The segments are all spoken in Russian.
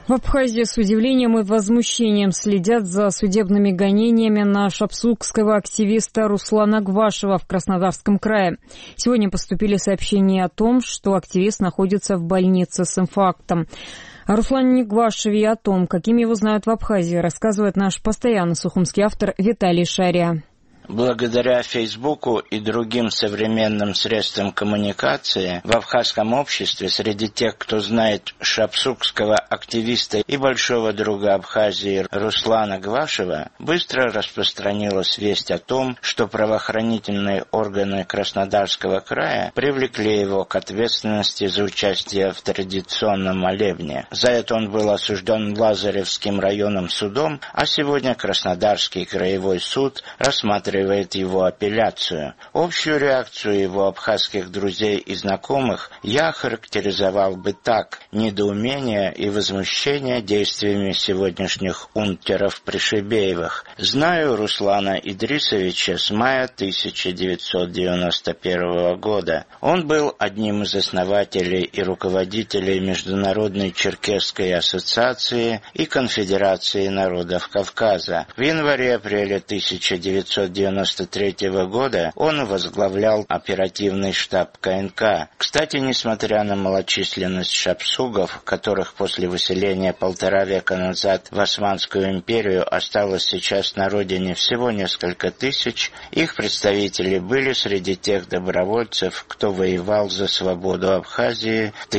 В Абхазии с удивлением и возмущением следят за судебными гонениями на шапсукского активиста Руслана Гвашева в Краснодарском крае. Сегодня поступили сообщения о том, что активист находится в больнице с инфарктом. О Руслане Гвашеве и о том, каким его знают в Абхазии, рассказывает наш постоянный сухумский автор Виталий Шария. Благодаря Фейсбуку и другим современным средствам коммуникации в абхазском обществе среди тех, кто знает шапсукского активиста и большого друга Абхазии Руслана Гвашева, быстро распространилась весть о том, что правоохранительные органы Краснодарского края привлекли его к ответственности за участие в традиционном молебне. За это он был осужден Лазаревским районным судом, а сегодня Краснодарский краевой суд рассматривает его апелляцию. Общую реакцию его абхазских друзей и знакомых я характеризовал бы так: недоумение и возмущение действиями сегодняшних унтеров Пришибеевых. Знаю Руслана Идрисовича с мая 1991 года. Он был одним из основателей и руководителей Международной Черкесской ассоциации и Конфедерации народов Кавказа. В январе-апреле 1993 года он возглавлял оперативный штаб КНК. Кстати, несмотря на малочисленность шапсугов, которых после выселения 1,5 века назад в Османскую империю осталось сейчас на родине всего несколько тысяч, их представители были среди тех добровольцев, кто воевал за свободу Абхазии в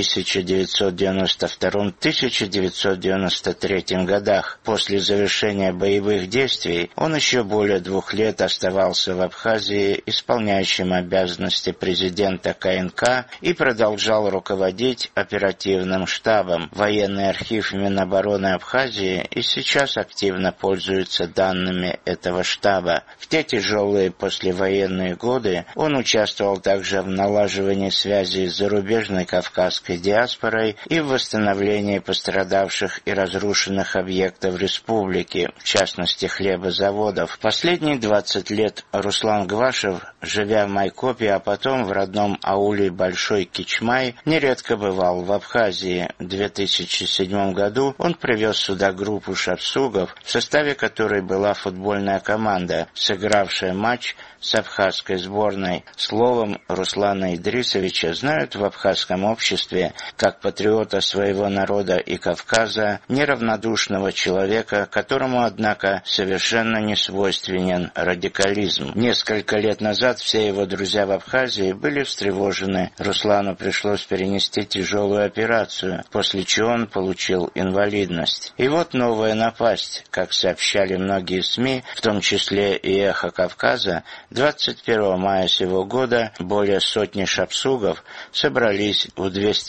1992-1993 годах. После завершения боевых действий он еще более 2 лет оставался в Абхазии исполняющим обязанности президента КНК и продолжал руководить оперативным штабом. Военный архив Минобороны Абхазии и сейчас активно пользуется данными этого штаба. В те тяжелые послевоенные годы он участвовал также в налаживании связей с зарубежной кавказской диаспорой и в восстановлении пострадавших и разрушенных объектов республики, в частности хлебозаводов. Последние 20 лет Руслан Гвашев, живя в Майкопе, а потом в родном ауле Большой Кичмай, нередко бывал в Абхазии. В 2007 году он привез сюда группу шапсугов, в составе которой была футбольная команда, сыгравшая матч с абхазской сборной. Словом, Руслана Идрисовича знают в абхазском обществе как патриота своего народа и Кавказа, неравнодушного человека, которому, однако, совершенно не свойственен радикализм. Несколько лет назад все его друзья в Абхазии были встревожены. Руслану пришлось перенести тяжелую операцию, после чего он получил инвалидность. И вот новая напасть. Как сообщали многие СМИ, в том числе и «Эхо Кавказа», 21 мая сего года более сотни шапсугов собрались у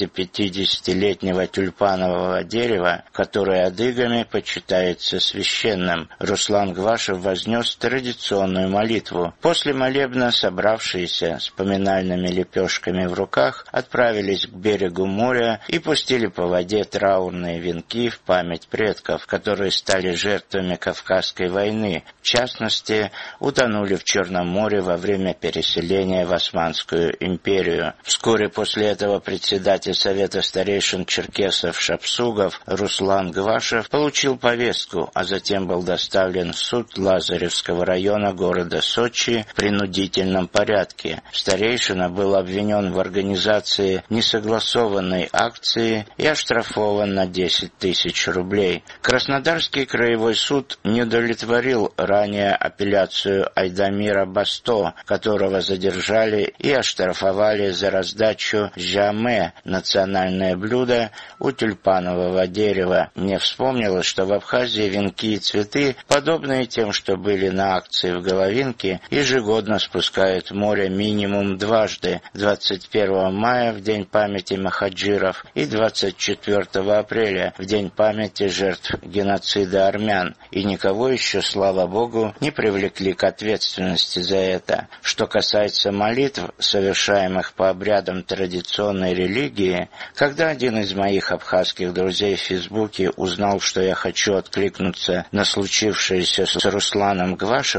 250-летнего тюльпанового дерева, которое адыгами почитается священным. Руслан Гвашев вознес традиционную молитву. После молебна собравшиеся с поминальными лепешками в руках отправились к берегу моря и пустили по воде траурные венки в память предков, которые стали жертвами Кавказской войны, в частности, утонули в Черном море во время переселения в Османскую империю. Вскоре после этого председатель Совета старейшин черкесов-шапсугов Руслан Гвашев получил повестку, а затем был доставлен в суд Лазаревского района города Сочи в принудительном порядке. Старейшина был обвинен в организации несогласованной акции и оштрафован на 10 тысяч рублей. Краснодарский краевой суд не удовлетворил ранее апелляцию Айдамира Басто, которого задержали и оштрафовали за раздачу жаме, национальное блюдо, у тюльпанового дерева. Мне вспомнилось, что в Абхазии венки и цветы, подобные тем, что были на акции в Головинке, ежегодно спускают в море минимум дважды: 21 мая в День памяти махаджиров и 24 апреля в День памяти жертв геноцида армян. И никого еще, слава Богу, не привлекли к ответственности за это. Что касается молитв, совершаемых по обрядам традиционной религии, когда один из моих абхазских друзей в Фейсбуке узнал, что я хочу откликнуться на случившееся с Русланом Гвашевым, он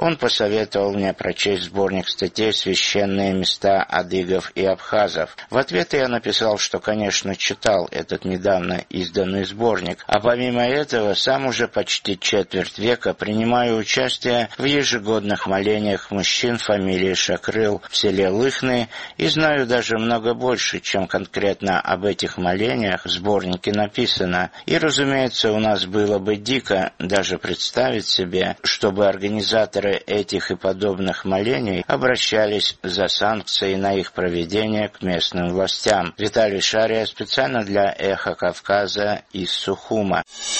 Он посоветовал мне прочесть сборник статей «Священные места адыгов и абхазов». В ответ я написал, что, конечно, читал этот недавно изданный сборник, а помимо этого сам уже почти четверть века принимаю участие в ежегодных молениях мужчин фамилии Шакрыл в селе Лыхны и знаю даже много больше, чем конкретно об этих молениях в сборнике написано. И, разумеется, у нас было бы дико даже представить себе, чтобы организаторы этих и подобных молений обращались за санкцией на их проведение к местным властям. Виталий Шария специально для «Эхо Кавказа» из Сухума.